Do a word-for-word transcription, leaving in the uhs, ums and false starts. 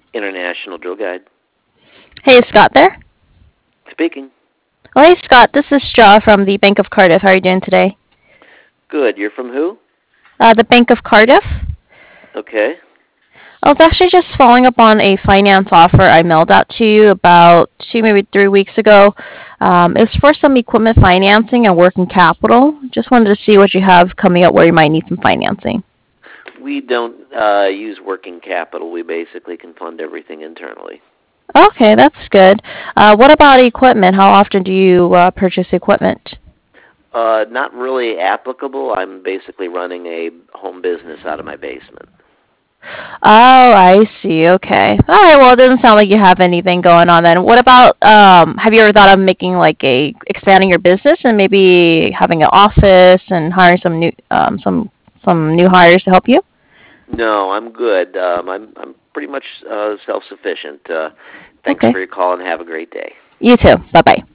International Drill Guide. Hey, is Scott there? Speaking. Oh, hey, Scott. This is Straw from the Bank of Cardiff. How are you doing today? Good. You're from who? Uh, the Bank of Cardiff? Okay. I was actually just following up on a finance offer I mailed out to you about two, maybe three weeks ago. Um, it was for some equipment financing and working capital. Just wanted to see what you have coming up where you might need some financing. We don't uh, use working capital. We basically can fund everything internally. Okay, that's good. Uh, what about equipment? How often do you uh, purchase equipment? Uh, not really applicable. I'm basically running a home business out of my basement. Oh, I see. Okay. All right. Well, it doesn't sound like you have anything going on then. What about um have you ever thought of making like a expanding your business and maybe having an office and hiring some new um some some new hires to help you? No, I'm good. Um, I'm I'm pretty much uh, self-sufficient. Uh, thanks Okay. for your call and have a great day. You too. Bye-bye.